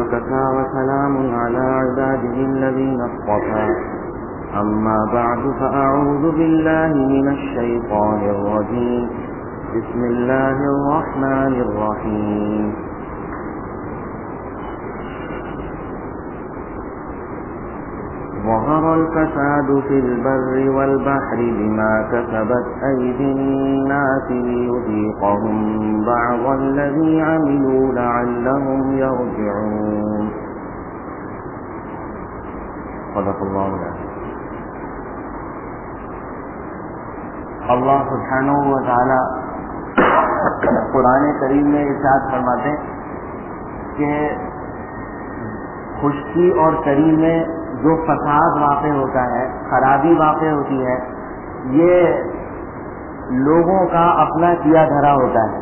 وكفى وسلام على عباده الذين اصطفى أما بعد فأعوذ بالله من الشيطان الرجيم بسم الله الرحمن الرحيم ظهر الفساد في البر والبحر بما كسبت أيدي الناس ليذيقهم بعض الذي عملوا لعلهم يرجعون صدق الله العظيم. اللہ سبحانہ و تعالی قرآن کریم میں ارشاد فرماتے ہیں کہ خشکی اور تری میں جو فساد واقع ہوتا ہے، خرابی واقع ہوتی ہے، یہ لوگوں کا اپنا کیا دھرا ہوتا ہے.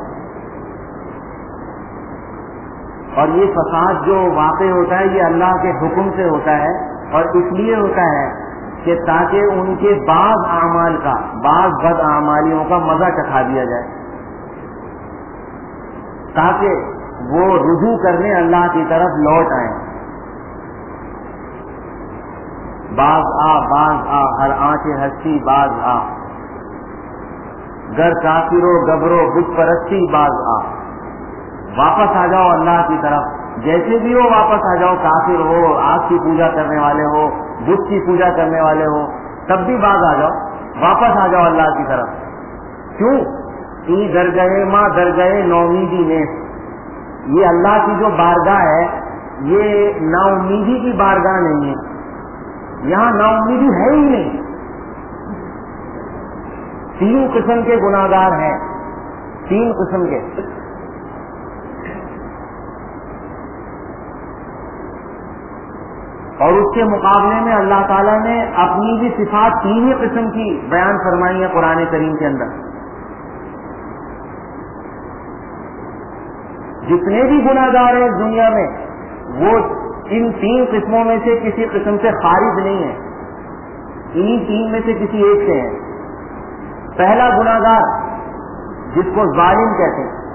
اور یہ فساد جو واقع ہوتا ہے یہ اللہ کے حکم سے ہوتا ہے، اور اس لیے ہوتا ہے کہ تاکہ ان کے بعض اعمال کا، بعض بد اعمالیوں کا مزہ چکھا دیا جائے، تاکہ وہ رجوع کرنے اللہ کی طرف لوٹ آئیں. باز آ ہر آنچ ہستی باز آ، گر کافرو گبرو بت پرستی باز آ. واپس آ جاؤ اللہ کی طرف، جیسے بھی ہو واپس آ جاؤ. کافر ہو، آگ کی پوجا کرنے والے ہو، بت کی پوجا کرنے والے ہو، تب بھی باز آ جاؤ، واپس آ جاؤ اللہ کی طرف. کیوں؟ ای در گئے ماں در گئے نومیدی میں. یہ اللہ کی جو بارگاہ ہے یہ نا امیدی کی بارگاہ نہیں ہے، یہاں نا امیدی ہے ہی نہیں. تین قسم کے گناہگار ہیں، تین قسم کے. اور اس کے مقابلے میں اللہ تعالیٰ نے اپنی بھی صفات تین ہی قسم کی بیان فرمائی ہے قرآن کریم کے اندر. جتنے بھی گناہگار ہیں دنیا میں وہ ان تین قسموں میں سے کسی قسم سے خارج نہیں ہے، انہی تین میں سے کسی ایک سے ہیں. پہلا گناہگار جس کو ظالم کہتے ہیں،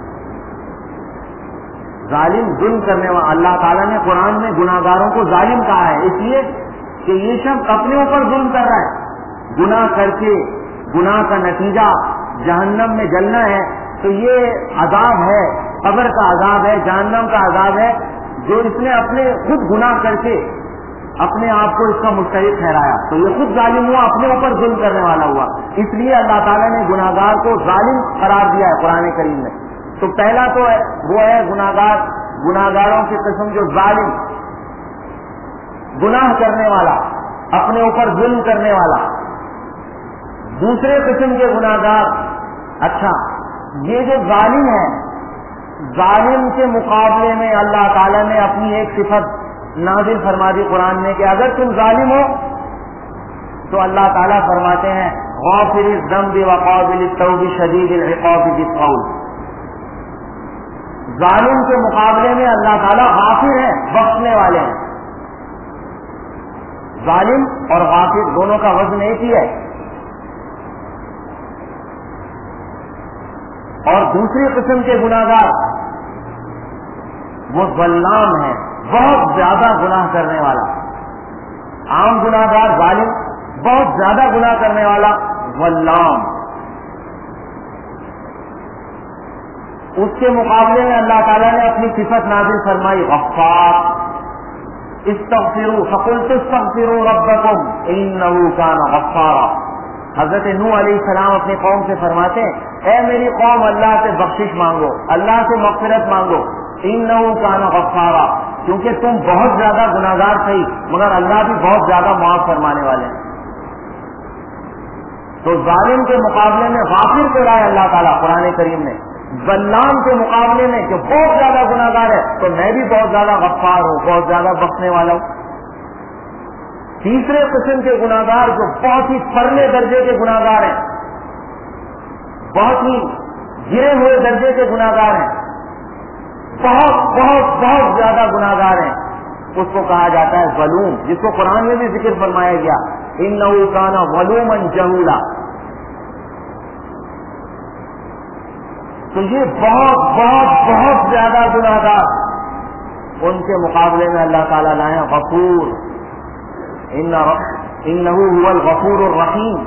ظالم ظلم کرنے والا. اللہ تعالیٰ نے قرآن میں گناہگاروں کو ظالم کہا ہے اس لیے کہ یہ شخص اپنے اوپر ظلم کر رہا ہے. گناہ کر کے گناہ کا نتیجہ جہنم میں جلنا ہے، تو یہ عذاب ہے، قبر کا عذاب ہے، جہنم کا عذاب ہے جو اس نے اپنے خود گناہ کر کے اپنے آپ کو اس کا مستحق ٹھہرایا. تو یہ خود ظالم ہوا، اپنے اوپر ظلم کرنے والا ہوا. اس لیے اللہ تعالیٰ نے گناہگار کو ظالم قرار دیا ہے قرآن کریم میں. تو پہلا تو ہے وہ ہے گناہگار، گناہگاروں کی قسم جو ظالم، گناہ کرنے والا، اپنے اوپر ظلم کرنے والا. دوسرے قسم کے گناہگار، اچھا یہ جو ظالم ہے، ظالم کے مقابلے میں اللہ تعالیٰ نے اپنی ایک صفت نازل فرما دی قرآن میں کہ اگر تم ظالم ہو تو اللہ تعالیٰ فرماتے ہیں غافر الذنب وقابل التوب شدید العقاب ذی الطول. ظالم کے مقابلے میں اللہ تعالیٰ غافر ہے، بخشنے والے ہیں. ظالم اور غافر دونوں کا وزن ایک ہی ہے. اور دوسری قسم کے گناہگار وہ ظلام ہے، بہت زیادہ گناہ کرنے والا. عام گناہگار ظالم، بہت زیادہ گناہ کرنے والا ظلام. اس کے مقابلے میں اللہ تعالیٰ نے اپنی صفت نازل فرمائی غفار. استغفروا فقلت استغفروا ربکم انہ کان غفارا. حضرت نوح علیہ السلام اپنی قوم سے فرماتے ہیں اے میری قوم اللہ سے بخشش مانگو، اللہ سے مغفرت مانگو. انہ کان غفارا، کیونکہ تم بہت زیادہ گناہگار تھے مگر اللہ بھی بہت زیادہ معاف فرمانے والے ہیں. تو ظالم کے مقابلے میں غافر کو لائے اللہ تعالیٰ قرآن کریم نے. ظلام کے مقابلے میں جو بہت زیادہ گناہگار ہے تو میں بھی بہت زیادہ غفار ہوں، بہت زیادہ بخشنے والا ہوں. تیسرے قسم کے گناہگار جو بہت ہی پرلے درجے کے گناہگار ہیں، بہت ہی گرے ہوئے درجے کے گناہگار ہیں، بہت بہت بہت زیادہ گناہگار ہیں، اس کو کہا جاتا ہے ظلوم، جس کو قرآن میں بھی ذکر فرمایا گیا انہ کان ظلوما جہولا. تو یہ بہت بہت بہت زیادہ گناہگار ان کے مقابلے میں اللہ تعالیٰ لائیں غفور، انہ هو الغفور الرحیم،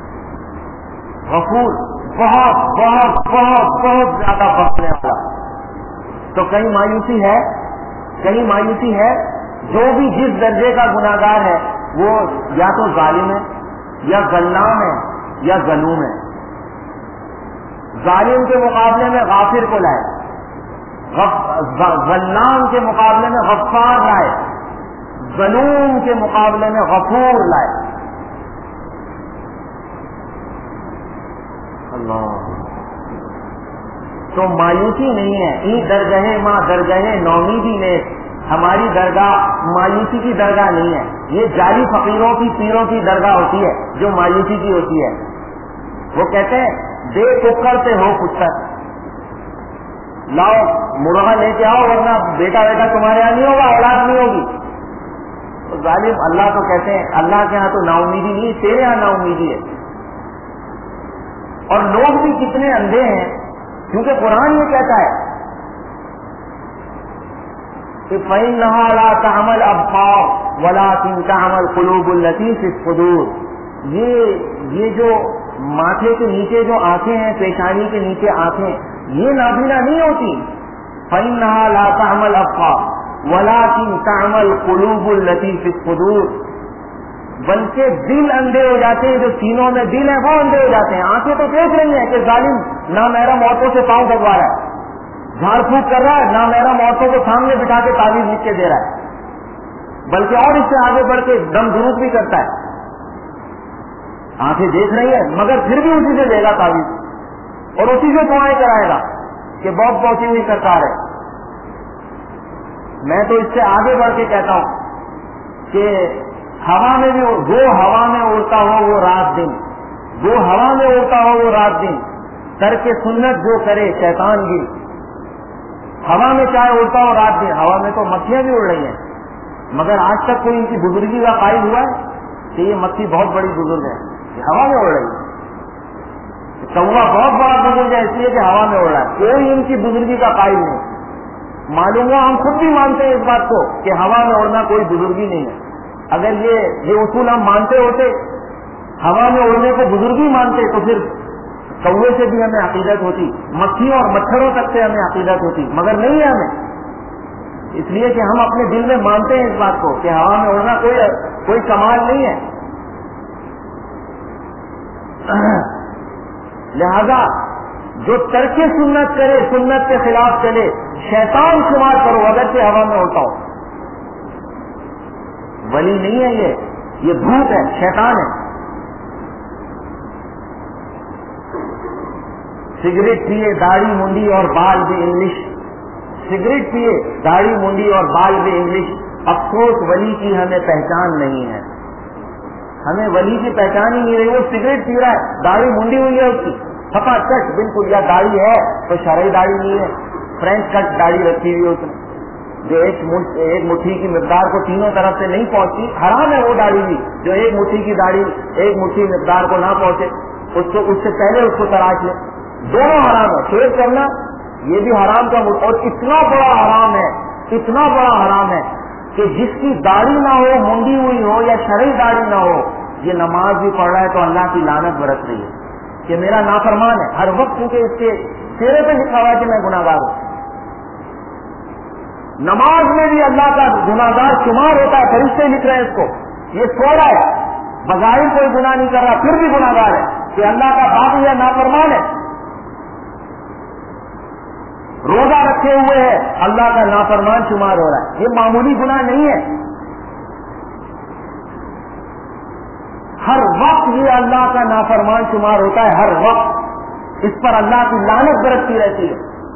غفور بہت بہت بہت بہت زیادہ بخشنے والا۔ تو کہیں مایوسی ہے، کہیں مایوسی ہے؟ جو بھی جس درجے کا گناہگار ہے وہ یا تو ظالم ہے یا غلام ہے یا ظلوم ہے۔ ظالم کے مقابلے میں غافر کو لائے، غلام کے مقابلے میں غفار لائے، ظلوم کے مقابلے میں غفور لائے۔ اللہ، تو مایوسی نہیں ہے، ای درگاہ ماں درگاہ نومیدی نے، ہماری درگاہ مایوسی کی درگاہ نہیں ہے۔ یہ جعلی فقیروں کی پیروں کی درگاہ ہوتی ہے جو مایوسی کی ہوتی ہے۔ وہ کہتے ہیں بے ککڑ سے ہو پتر، لاؤ مرغا لے کے آؤ ورنہ بیٹا تمہارے یہاں نہیں ہوگا، اولاد نہیں ہوگی۔ تو ظالم اللہ تو کہتے ہیں اللہ کے ہاں تو نا امیدی نہیں، تیرے ہاں نا امیدی ہے۔ اور لوگ بھی کتنے اندھے ہیں، کیونکہ قرآن یہ کہتا ہے کہ فَإِنَّهَا لَا تَعْمَى الْأَبْصَارُ وَلَكِنْ تَعْمَى الْقُلُوبُ الَّتِي فِي الصُّدُورِ۔ یہ جو ماتھے کے نیچے جو آنکھیں ہیں، پیشانی کے نیچے آنکھیں، یہ نابینا نہیں ہوتی۔ فَإِنَّهَا لَا تَعْمَى الْأَبْصَارُ وَلَكِنْ تَعْمَى الْقُلُوبُ الَّتِي فِي الصُّدُورِ، بلکہ دل اندھے ہو جاتے ہیں، جو سینوں میں دل ہے وہ اندھے ہو جاتے ہیں۔ آنکھیں تو دیکھ رہی ہیں کہ ظالم نامحرم عورتوں سے پاؤں دبا رہا ہے، جھاڑ پھونک کر رہا ہے، نامحرم عورتوں کو سامنے بٹھا کے تعویذ لکھ کے دے رہا ہے، بلکہ اور اس سے آگے بڑھ کے دم دروس بھی کرتا ہے۔ آنکھیں دیکھ رہی ہے مگر پھر بھی اسی سے دے گا تعویذ اور اسی سے دعائیں کرائے گا کہ بہت پہنچی ہوئی سرکار ہے۔ میں تو اس سے آگے بڑھ کے کہتا ہوں کہ ہوا میں بھی جو ہوا میں اڑتا ہو وہ رات دن، جو ہوا میں اڑتا ہو وہ رات دن، ترک سنت جو کرے شیطان گن۔ ہوا میں چاہے اڑتا ہو رات دن، ہوا میں تو مکھیاں بھی اڑ رہی ہیں، مگر آج تک کوئی ان کی بزرگی کا قائل ہوا ہے کہ یہ مکھی بہت بڑی بزرگ ہے، یہ ہوا میں اڑ رہی ہے۔ کوا بہت بڑا بزرگ ہے اس لیے کہ ہوا میں اڑ رہا ہے، کوئی ان کی بزرگی کا قائل نہیں۔ معلوم ہوا ہم خود بھی مانتے ہیں اس بات کو کہ ہوا میں اڑنا کوئی بزرگی نہیں ہے۔ اگر یہ اصول ہم مانتے ہوتے، ہوا میں اڑنے کو بزرگی مانتے، تو پھر کوے سے بھی ہمیں عقیدت ہوتی، مکھیوں اور مچھروں تک سے ہمیں عقیدت ہوتی، مگر نہیں ہے ہمیں، اس لیے کہ ہم اپنے دل میں مانتے ہیں اس بات کو کہ ہوا میں اڑنا کوئی کمال نہیں ہے۔ لہذا جو ترک سنت کرے، سنت کے خلاف چلے، شیطان شمار کرو اگرچہ ہوا میں اڑتا ہو، ولی نہیں ہے، یہ بھوت ہے، شیطان ہے۔ سگریٹ پیے، داڑھی منڈی اور بال بھی انگلش، سگریٹ پیے، داڑھی منڈی اور بال بھی انگلش، افسوس ولی کی ہمیں پہچان نہیں ہے، ہمیں ولی کی پہچان ہی نہیں رہی۔ وہ سگریٹ پی رہا ہے، داڑھی منڈی ہوئی ہے اس کی پھپا کٹ بالکل، یا داڑھی ہے تو شرعی داڑھی نہیں ہے، فرینچ کٹ داڑھی رکھی ہوئی ہے اس نے، جو ایک مٹھی کی مقدار کو تینوں طرف سے نہیں پہنچتی، حرام ہے وہ داڑھی بھی، جو ایک مٹھی کی داڑھی ایک مٹھی مقدار کو نہ پہنچے اس سے پہلے اس کو تراش لے، دونوں حرام ہے۔ شیو کرنا یہ بھی حرام کا، اور اتنا بڑا حرام ہے، اتنا بڑا حرام ہے کہ جس کی داڑھی نہ ہو، منڈی ہوئی ہو یا شرعی داڑھی نہ ہو، یہ نماز بھی پڑھ رہا ہے تو اللہ کی لعنت برس رہی ہے کہ میرا نافرمان ہے ہر وقت، کیونکہ اس کے چہرے پہ لکھا ہوا ہے کہ میں گناہگار ہوں۔ نماز میں بھی اللہ کا گناہگار شمار ہوتا ہے، فرشتے لکھ رہے ہیں اس کو، یہ سو رہا ہے، بظاہر کوئی گناہ نہیں کر رہا پھر بھی گناہگار ہے کہ اللہ کا باغی یا نافرمان ہے۔ روزہ رکھے ہوئے ہے، اللہ کا نافرمان شمار ہو رہا ہے، یہ معمولی گناہ نہیں ہے، ہر وقت یہ اللہ کا نافرمان شمار ہوتا ہے، ہر وقت اس پر اللہ کی لعنت برستی رہتی ہے۔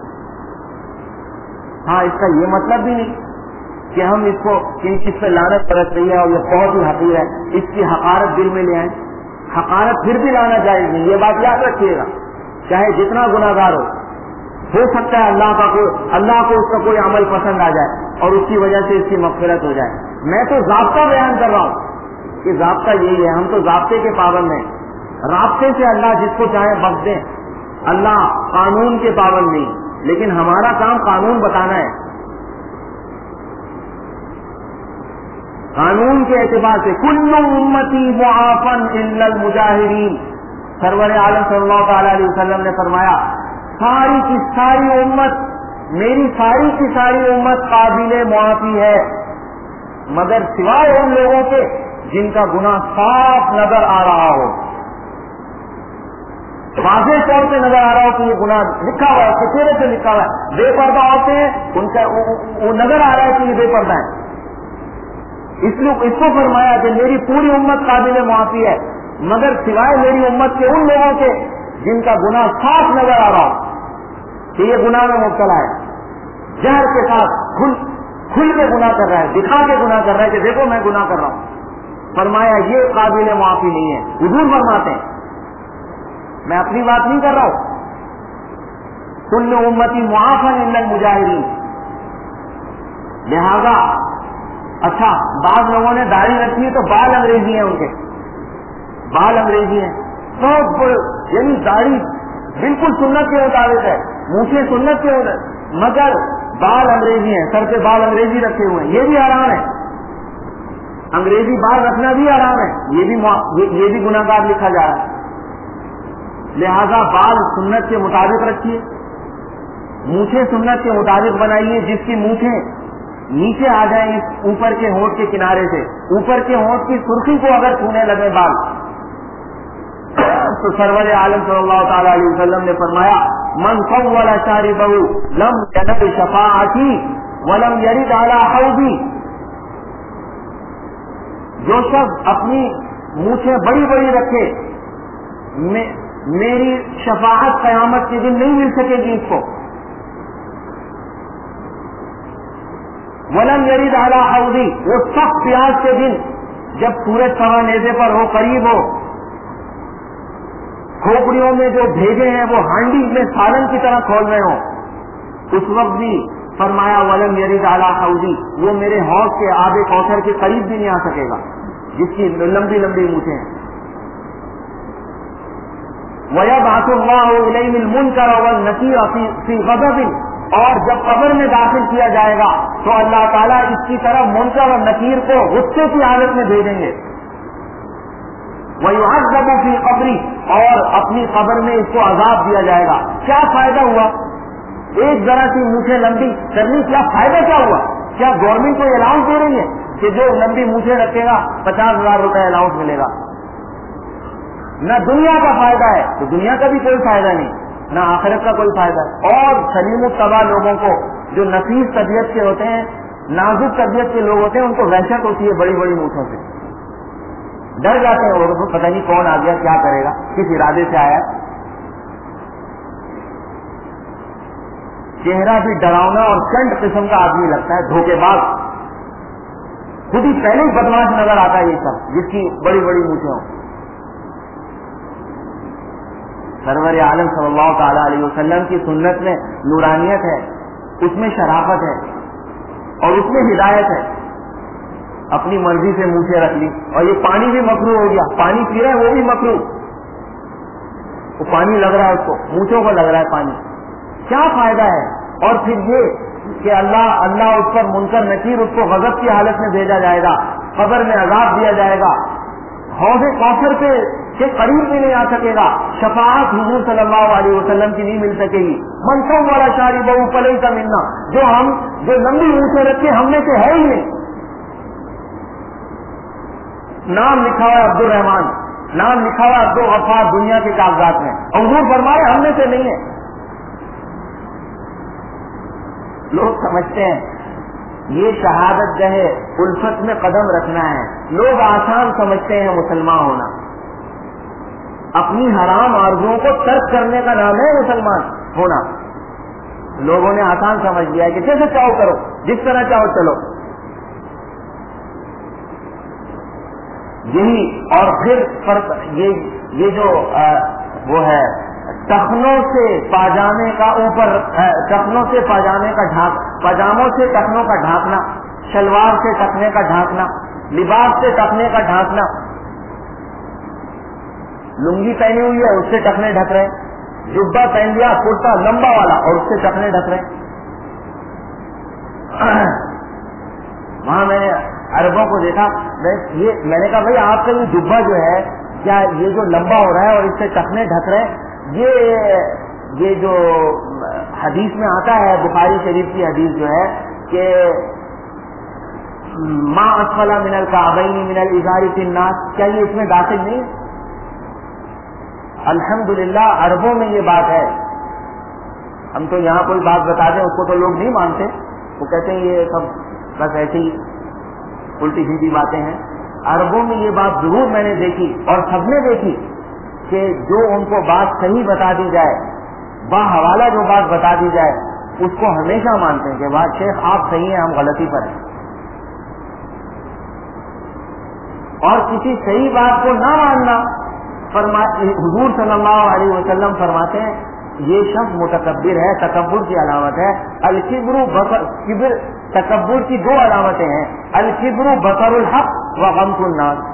ہاں، اس کا یہ مطلب بھی نہیں کہ ہم اس کو اس پہ لعنت برس رہی ہے اور یہ بہت ہی حقیر ہے، اس کی حقارت دل میں لے آئیں، حقارت پھر بھی لانا جائز نہیں، یہ بات یاد رکھیے گا، چاہے جتنا گناہگار ہو سکتا ہے اللہ کو اس کا کوئی عمل پسند آ جائے اور اس کی وجہ سے اس کی مغفرت ہو جائے۔ میں تو ضابطہ بیان کر رہا ہوں کہ ضابطہ یہی ہے، ہم تو ضابطے کے پابند ہیں، رابطے سے اللہ جس کو چاہے بخش دیں، اللہ قانون کے پابند نہیں، لیکن ہمارا کام قانون بتانا ہے۔ قانون کے اعتبار سے کل امتی معافن الا المجاہرین، سرور عالم صلی اللہ تعالی علیہ وسلم نے فرمایا ساری کی ساری امت، میری ساری کی ساری امت قابل معافی ہے، مگر سوائے ان لوگوں کے جن کا گناہ صاف نظر آ رہا ہو، واضح طور پہ نظر آ رہا ہو کہ یہ گناہ لکھا ہوا ہے، چہرے سے لکھا ہوا ہے۔ بے پردہ عورتیں ہیں، ان کا وہ نظر آ رہا ہے کہ یہ بے پردہ ہے، اس کو فرمایا کہ میری پوری امت قابل معافی ہے، مگر سوائے میری امت کے ان لوگوں کے جن کا گناہ صاف نظر آ رہا ہو کہ یہ گناہ میں مبتلا ہے، جہر کے ساتھ کھل کے گناہ کر رہا ہے، دکھا کے گناہ کر رہا ہے کہ دیکھو میں گناہ کر رہا ہوں، فرمایا یہ قابل معافی نہیں ہے۔ حضور فرماتے ہیں، میں اپنی بات نہیں کر رہا ہوں، کل امتی معافن الا المجاہرین۔ لہذا اچھا بعض لوگوں نے داڑھی رکھی ہے تو بال انگریزی ہیں، ان کے بال انگریزی ہیں، بہت بڑے، یعنی داڑھی بالکل سنت کے مطابق ہے، مونچھیں سنت کے مگر بال انگریزی ہیں، سر کے بال انگریزی رکھے ہوئے ہیں، یہ بھی حرام ہے، انگریزی بال رکھنا بھی حرام ہے، یہ بھی گناہ گار لکھا جا رہا ہے۔ لہذا بال سنت کے مطابق رکھیے، مونچھیں سنت کے مطابق بنائیے، جس کی مونچھیں نیچے آ جائیں اوپر کے ہونٹ کے کنارے سے، اوپر کے ہونٹ کی سرخی کو اگر چھونے لگے بال، تو سرور عالم صلی اللہ تعالی علیہ وسلم نے فرمایا من طول شاربہ لم ینل شفاعتی ولم یرد علی حوضی، جو شخص اپنی مونچھیں بڑی بڑی رکھے میری شفاعت قیامت کے دن نہیں مل سکے گی اس کو، ولم یرد علی حوضی، وہ سخت پیاس کے دن جب سورج سوا نیزے پر ہو، قریب ہو، کھوپڑیوں میں جو بھیجے ہیں وہ ہانڈی میں سالن کی طرح کھول رہے ہوں، اس وقت بھی فرمایا ولم یرد علی حوضی، وہ میرے حوض کے آب کوثر کے قریب بھی نہیں آ سکے گا، جس کی لمبی لمبی مونچھیں ہیں۔ وَيَبْعَثُ اللَّهُ إِلَيْهِ الْمُنكَرَ وَالنَّكِيرَ فِي غَضَبٍ، اور جب قبر میں داخل کیا جائے گا تو اللہ تعالیٰ اس کی طرف منکر اور نکیر کو غصے کی حالت میں بھیجیں گے۔ وَيُعَذَّبُ فِي قَبْرِهِ، اور اپنی قبر میں اس کو عذاب دیا جائے گا۔ کیا فائدہ ہوا ایک ذرا سی مونچھیں لمبی کرنی؟ کیا فائدہ کیا ہوا؟ کیا گورنمنٹ کو الاؤنس دے رہی ہے کہ جو لمبی مونچھیں رکھے گا 50,000 روپے الاؤنس ملے گا؟ نہ دنیا کا فائدہ ہے، تو دنیا کا بھی کوئی فائدہ نہیں، نہ آخرت کا کوئی فائدہ ہے۔ اور سلیم الطبع لوگوں کو جو نفیس طبیعت کے ہوتے ہیں، نازک طبیعت کے لوگ ہوتے ہیں، ان کو وحشت ہوتی ہے بڑی بڑی مونچھوں سے، ڈر جاتے ہیں وہ، پتہ نہیں کون آ گیا، کیا کرے گا، کس ارادے سے آیا۔ چہرہ بھی ڈراؤنا اور چنٹ قسم کا آدمی لگتا ہے، دھوکے باز، خود ہی پہلے ہی بدماش نظر آتا ہے یہ سب، جس کی بڑی بڑی مونچھیں ہوں۔ سرور عالم صلی اللہ تعالی علیہ وسلم کی سنت میں نورانیت ہے، اس میں شرافت ہے اور اس میں ہدایت ہے۔ اپنی مرضی سے مونچھیں رکھ لی، اور یہ پانی بھی مکروہ ہو گیا، پانی پی رہا ہے وہ بھی مکروہ، وہ پانی لگ رہا ہے اس کو، مونچھوں کو لگ رہا ہے پانی، کیا فائدہ ہے؟ اور پھر یہ کہ اللہ اس پر منکر نکیر، اس کو غضب کی حالت میں بھیجا جائے گا، قبر میں عذاب دیا جائے گا، حوض کوثر کے قریب بھی نہیں آ سکے گا، شفاعت حضور صلی اللہ علیہ وسلم کی نہیں مل سکے گی۔ منصوب والا شاربہ فلیس منا، جو لمبی مونچھیں رکھے ہم میں سے ہے ہی نہیں۔ نام لکھا ہوا ہے عبد الرحمان، نام لکھا ہوا عبد الغفار دنیا کے کاغذات میں، اور حضور فرمائے ہم میں سے نہیں ہے۔ لوگ سمجھتے ہیں یہ شہادت گہے الفت میں قدم رکھنا ہے، لوگ آسان سمجھتے ہیں مسلمان ہونا، اپنی حرام آرزوؤں کو ترک کرنے کا نام ہے مسلمان ہونا۔ لوگوں نے آسان سمجھ لیا ہے کہ جیسے چاہو کرو، جس طرح چاہو چلو، یہی۔ اور پھر فرق یہ جو وہ ہے ٹخنوں سے پاجامے کا اوپر، ٹخنوں سے پاجامے کا پاجاموں سے ٹخنوں کا ڈھانکنا، شلوار سے ٹخنے کا ڈھانکنا، لباس سے ٹخنے کا ڈھانکنا، لنگی پہنی ہوئی ہے اس سے ٹخنے ڈھک رہے، جبہ پہن لیا کرتا لمبا والا اور اس سے ٹخنے ڈھک رہے۔ وہاں میں نے عربوں کو دیکھا. میں نے کہا بھائی آپ کا یہ جبہ جو ہے کیا یہ جو لمبا ہو رہا ہے اور اس سے ٹخنے ڈھک رہے ہیں, یہ جو حدیث میں آتا ہے بخاری شریف کی حدیث جو ہے کہ ما اسفل من الکعبین من الازار فی النار, کیا یہ اس میں داخل نہیں؟ الحمدللہ عربوں میں یہ بات ہے. ہم تو یہاں کوئی بات بتا دیں اس کو تو لوگ نہیں مانتے, وہ کہتے ہیں یہ سب بس ایسی الٹی سیدھی باتیں ہیں. عربوں میں یہ بات ضرور میں نے دیکھی اور سب نے دیکھی کہ جو ان کو بات صحیح بتا دی جائے, باحوالہ جو بات بتا دی جائے اس کو ہمیشہ مانتے ہیں کہ بات شیخ آپ صحیح ہیں, ہم غلطی پر ہیں. اور کسی صحیح بات کو نہ ماننا, حضور صلی اللہ علیہ وسلم فرماتے ہیں یہ شخص متکبر ہے, تکبر کی علامت ہے. کبر تکبر کی دو علامتیں ہیں, الکبر بطر الحق و غمط الناس.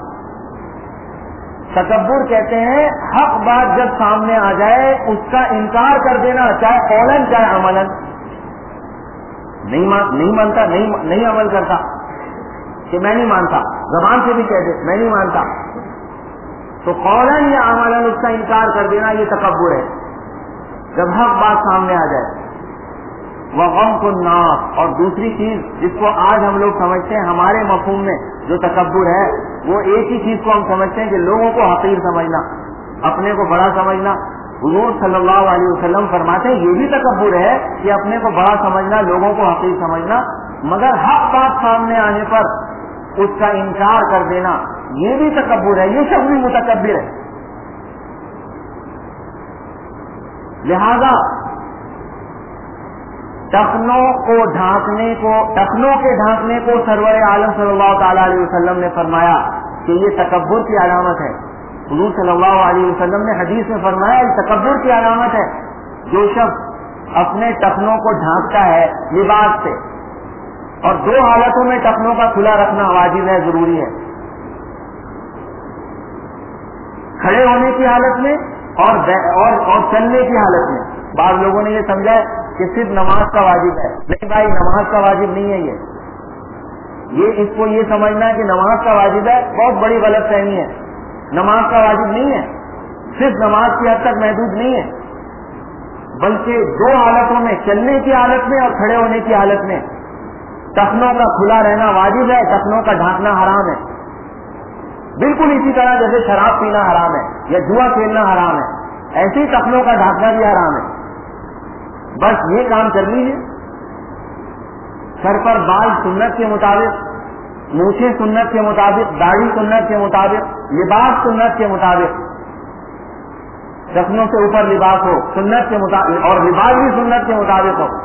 تکبر کہتے ہیں حق بات جب سامنے آ جائے اس کا انکار کر دینا, چاہے قولاً چاہے عملاً. نہیں مانتا, نہیں عمل کرتا کہ میں نہیں مانتا, زبان سے بھی کہہ دے میں نہیں مانتا, تو قولاً یا عملاً اس کا انکار کر دینا یہ تکبر ہے جب حق بات سامنے آ جائے. وغمط الناس, اور دوسری چیز جس کو آج ہم لوگ سمجھتے ہیں ہمارے مفہوم میں جو تکبر ہے وہ ایک ہی چیز کو ہم سمجھتے ہیں کہ لوگوں کو حقیر سمجھنا, اپنے کو بڑا سمجھنا. حضور صلی اللہ علیہ وسلم فرماتے ہیں یہ بھی تکبر ہے کہ اپنے کو بڑا سمجھنا, لوگوں کو حقیر سمجھنا, مگر حق بات سامنے آنے پر اس کا انکار کر دینا یہ بھی تکبر ہے, یہ شخص بھی متکبر ہے. لہذا ٹخنوں کے ڈھانکنے کو سرور عالم صلی اللہ تعالی علیہ وسلم نے فرمایا کہ یہ تکبر کی علامت ہے. حضور صلی اللہ علیہ وسلم نے حدیث میں فرمایا یہ تکبر کی علامت ہے جو شخص اپنے ٹخنوں کو ڈھانکتا ہے لباس سے. اور دو حالتوں میں ٹخنوں کا کھلا رکھنا واجب ہے, ضروری ہے, کھڑے ہونے کی حالت میں اور چلنے کی حالت میں. بعض لوگوں نے یہ سمجھا ہے کہ صرف نماز کا واجب ہے. نہیں بھائی, نماز کا واجب نہیں ہے. یہ اس کو یہ سمجھنا ہے کہ نماز کا واجب ہے, بہت بڑی غلط فہمی ہے. نماز کا واجب نہیں ہے, صرف نماز کی حد تک محدود نہیں ہے, بلکہ دو حالتوں میں, چلنے کی حالت میں اور کھڑے ہونے کی حالت میں ٹخنوں کا کھلا رہنا واجب ہے, ٹخنوں کا ڈھانکنا حرام ہے. بالکل اسی طرح جیسے شراب پینا حرام ہے یا جوا کھیلنا حرام ہے, ایسے ہی ٹخنوں کا ڈھانکنا بھی حرام ہے. بس یہ کام کر لیجیے. سر پر بال سنت کے مطابق, مونچھیں سنت کے مطابق, داڑھی سنت کے مطابق, لباس سنت کے مطابق, ٹخنوں سے اوپر لباس ہو سنت کے مطابق, اور لباس بھی سنت کے مطابق ہو.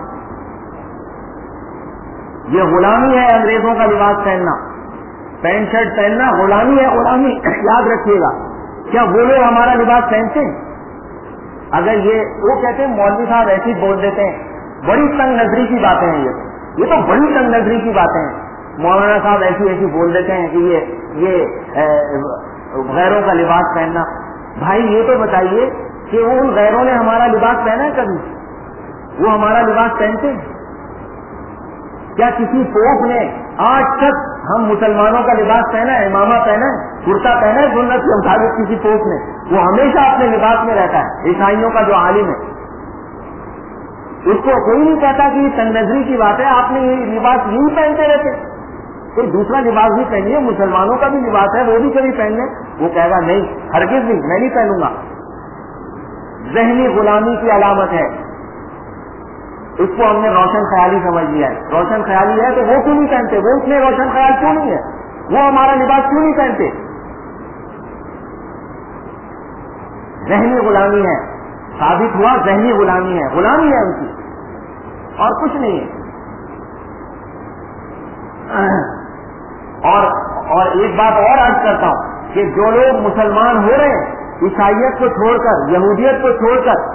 یہ غلامی ہے انگریزوں کا لباس پہننا, پینٹ شرٹ پہننا غلامی ہے, غلامی. یاد رکھیے گا. کیا وہ لوگ ہمارا لباس پہنتے ہیں؟ اگر وہ کہتے ہیں مولوی صاحب ایسی بول دیتے ہیں, بڑی تنگ نظری کی باتیں ہیں, یہ تو بڑی تنگ نظری کی باتیں ہیں. مولانا صاحب ایسی بول دیتے ہیں کہ یہ غیروں کا لباس پہننا. بھائی یہ تو بتائیے کہ وہ ان غیروں نے ہمارا لباس پہنا ہے کبھی؟ وہ ہمارا لباس پہنتے ہیں کیا؟ کسی پوپ نے آج تک ہم مسلمانوں کا لباس پہنا ہے, امامہ پہنا ہے, کرتا پہنا ہے سنت کے مطابق کسی پوپ نے؟ وہ ہمیشہ اپنے لباس میں رہتا ہے. عیسائیوں کا جو عالم ہے اس کو کوئی نہیں کہتا کہ یہ تنگ نظری کی بات ہے, آپ نے یہ لباس یوں پہنتے رہتے, کوئی دوسرا لباس بھی پہنیے, مسلمانوں کا بھی لباس ہے وہ بھی کبھی پہن لیں. وہ کہے گا نہیں, ہرگز نہیں, میں نہیں پہنوں گا. ذہنی غلامی کی علامت ہے. اس کو ہم نے روشن خیالی سمجھ لیا ہے. روشن خیالی ہے تو وہ کیوں نہیں پہنتے, وہ اتنے روشن خیال کیوں نہیں ہے, وہ ہمارا لباس کیوں نہیں پہنتے؟ ذہنی غلامی ہے, ثابت ہوا ذہنی غلامی ہے, غلامی ہے ان کی اور کچھ نہیں ہے. اور ایک بات اور عرض کرتا ہوں کہ جو لوگ مسلمان ہو رہے ہیں عیسائیت کو چھوڑ کر, یہودیت کو چھوڑ کر,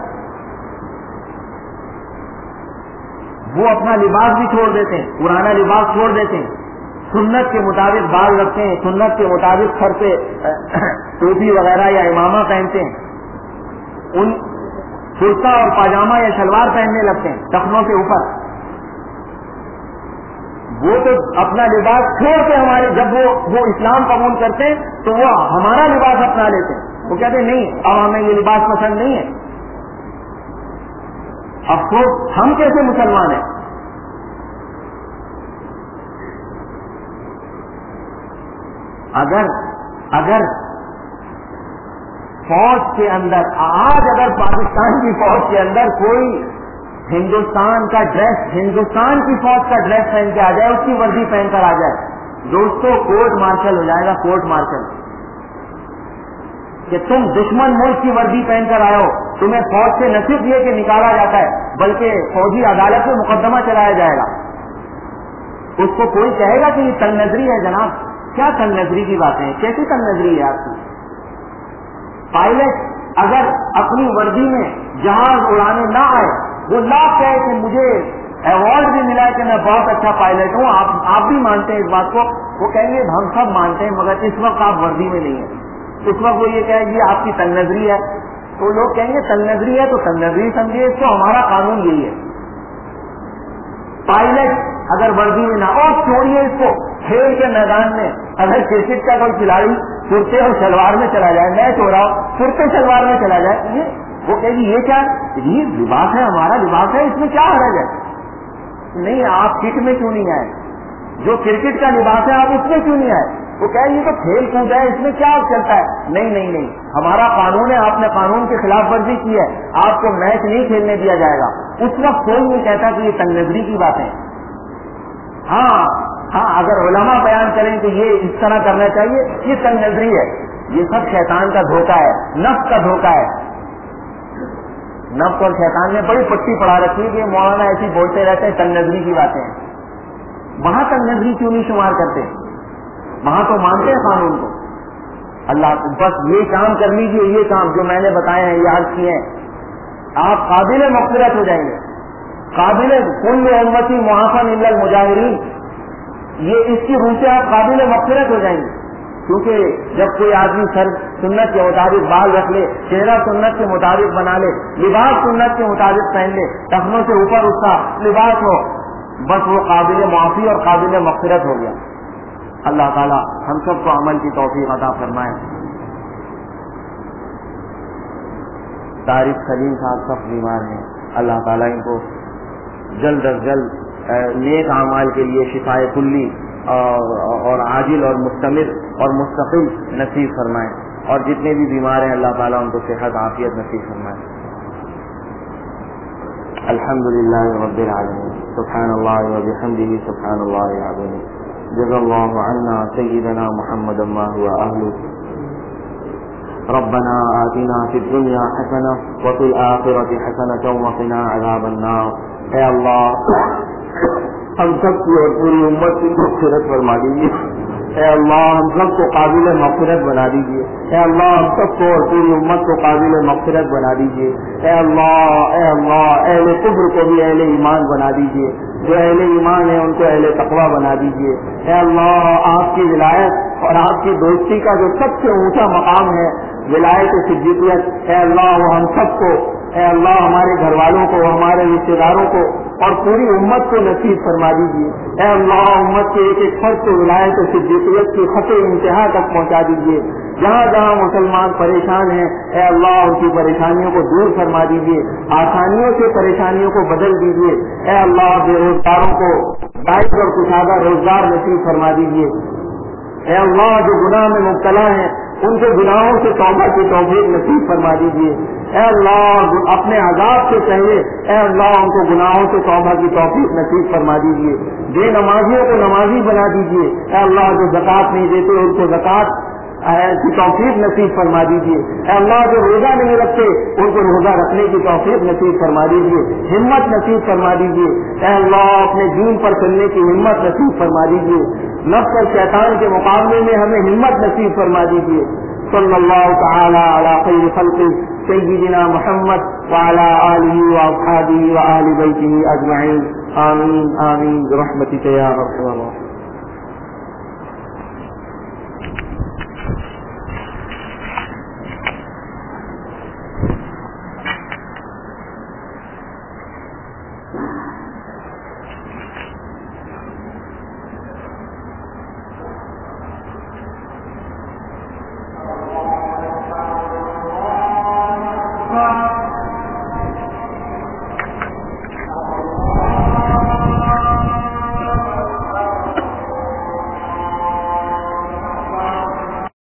وہ اپنا لباس بھی چھوڑ دیتے ہیں, پرانا لباس چھوڑ دیتے ہیں, سنت کے مطابق بال رکھتے ہیں, سنت کے مطابق سر پہ ٹوپی وغیرہ یا امامہ پہنتے ہیں, ان کرتا اور پاجامہ یا شلوار پہننے لگتے ہیں ٹخنوں کے اوپر. وہ تو اپنا لباس چھوڑ کے ہمارے جب وہ اسلام قبول کرتے ہیں تو وہ ہمارا لباس اپنا لیتے ہیں. وہ کہتے ہیں نہیں اب ہمیں یہ لباس پسند نہیں ہے. افسوس ہم کیسے مسلمان ہیں. اگر فوج کے اندر آج اگر پاکستان کی فوج کے اندر کوئی ہندوستان کا ڈریس ہندوستان کی فوج کا ڈریس پہن کے آ جائے اس کی وردی پہن کر آ جائے دوستوں کورٹ مارشل ہو جائے گا. کورٹ مارشل کہ تم دشمن ملک کی وردی پہن کر آئے ہو تمہیں فوج سے نہ صرف یہ کہ نکالا جاتا ہے بلکہ فوجی عدالت میں مقدمہ چلایا جائے گا. اس کو کوئی کہے گا کہ یہ تنگ نظری ہے. جناب کیا تنگ نظری کی باتیں ہیں. کیسی تنگ نظری ہے آپ کی. پائلٹ اگر اپنی وردی میں جہاز اڑانے نہ آئے وہ لاکھ کہے کہ مجھے ایوارڈ بھی ملا ہے کہ میں بہت اچھا پائلٹ ہوں آپ بھی مانتے ہیں اس بات کو. وہ کہیں گے ہم سب مانتے ہیں مگر اس وقت آپ وردی میں نہیں ہیں. اس وقت وہ یہ کہے گی آپ کی تنگ نظری ہے. تو لوگ کہیں گے تنگ نظری ہے تو تنگ نظری سمجھیے اس کو ہمارا قانون یہی ہے. پائلٹ اگر وردی میں نہ اور چھوڑیے اس کو کھیل کے میدان میں اگر کرکٹ کا کوئی کھلاڑی کرتے اور شلوار میں چلا جائے میچ ہو رہا ہو کرتے شلوار میں چلا جائے وہ کہے گی یہ کیا یہ لباس ہے ہمارا لباس ہے اس میں کیا حرج ہے. نہیں آپ کٹ میں کیوں نہیں آئے. جو کرکٹ کا لباس ہے آپ اس میں کیوں نہیں آئے. وہ کہے یہ تو کھیل کود ہے اس میں کیا چلتا ہے. نہیں ہمارا قانون ہے آپ نے قانون کی خلاف ورزی کی ہے آپ کو میچ نہیں کھیلنے دیا جائے گا. اس وقت کوئی نہیں کہتا کہ یہ تنگ نظری کی باتیں. ہاں اگر علماء بیان کریں کہ یہ اس طرح کرنا چاہیے یہ تنگ نظری ہے. یہ سب شیطان کا دھوکہ ہے نفس کا دھوکہ ہے. نفس اور شیطان نے بڑی پٹی پڑھا رکھی ہے کہ مولانا ایسی بولتے رہتے ہیں تنگ نظری کی باتیں ہیں. وہاں تنگ نظری کیوں نہیں شمار کرتے. وہاں تو مانتے ہیں قانون کو. اللہ بس یہ کام کر لیجیے یہ کام جو میں نے بتایا ہے یہ عرض کیے ہیں آپ قابل مغفرت ہو جائیں گے. قابل کل امتی معافن الا المجاہرین یہ اس کی روح سے آپ قابل مغفرت ہو جائیں گے. کیونکہ جب کوئی آدمی سر سنت کے مطابق بال رکھ لے چہرہ سنت کے مطابق بنا لے لباس سنت کے مطابق پہن لے ٹخنوں سے اوپر اس کا لباس ہو بس وہ قابل معافی اور قابل مغفرت ہو گیا. اللہ تعالی ہم سب کو عمل کی توفیق عطا فرمائے. طارق سلیم صاحب سب بیمار ہیں. اللہ تعالیٰ ان کو جلد از جلد نیک اعمال کے لیے شفائے کلی اور عاجل اور مستمر اور مستقل نصیب فرمائے. اور جتنے بھی بیمار ہیں اللہ تعالیٰ ان کو صحت عافیت نصیب فرمائے. الحمدللہ رب العالمین سبحان اللہ وبحمدہ سبحان اللہ العظیم. جزا اللہ عنا سیدنا محمد ما هو اہلہ. ربنا آتنا فی الدنیا حسنہ وفی الآخرۃ حسنۃ وقنا عذاب النار. اے اللہ ہم سب کی اور پوری امت کی مغفرت فرما دیجیے. اے اللہ ہم سب کو قابل مغفرت بنا دیجیے. اے اللہ ہم سب کو اور پوری امت کو قابل مغفرت بنا دیجیے. اے اللہ اہل کفر کو بھی اہل ایمان بنا دیجیے. جو اہل ایمان ہیں ان کو اہل تقویٰ بنا دیجیے. اے اللہ آپ کی ولایت اور آپ کی دوستی کا جو سب سے اونچا مقام ہے ولایت صدیقیت اے اللہ وہ ہم سب کو اے اللہ ہمارے گھر والوں کو ہمارے رشتے داروں کو اور پوری امت کو نصیب فرما دیجیے. اے اللہ امت کے ایک ایک فرد کو ولایت صدیقیت کی خط انتہا تک پہنچا دیجیے. جہاں جہاں مسلمان پریشان ہیں اے اللہ ان کی پریشانیوں کو دور فرما دیجیے. آسانیوں سے پریشانیوں کو بدل دیجیے. اے اللہ بے روزگاروں کو باعث اور کشادہ روزگار نصیب فرما دیجیے. اے اللہ جو گناہ میں مبتلا ہیں ان کے گناہوں سے توبہ کی توفیق نصیب فرما دیجیے. اے اللہ اپنے عذاب سے پہلے اے اللہ ان کو گناہوں سے توبہ کی توفیق نصیب فرما دیجیے. بے نمازیوں کو نمازی بنا دیجیے. اے اللہ جو زکوٰۃ نہیں دیتے ان کو زکوٰۃ کی توفیق نصیب فرما دیجیے. اے اللہ جو روزہ نہیں رکھتے ان کو روزہ رکھنے کی توفیق نصیب فرما دیجیے. ہمت نصیب فرما دیجیے. اے اللہ اپنے دین پر چلنے کی ہمت نصیب فرما دیجیے. نفس اور شیطان کے مقابلے میں ہمیں ہمت نصیب فرما دیجیے. صلی اللہ تعالی علی خیر خلقہ سیدنا محمد وعلی آلہ واصحابہ وآل بیتہ اجمعین. آمین آمین برحمتک یا ارحم الراحمین.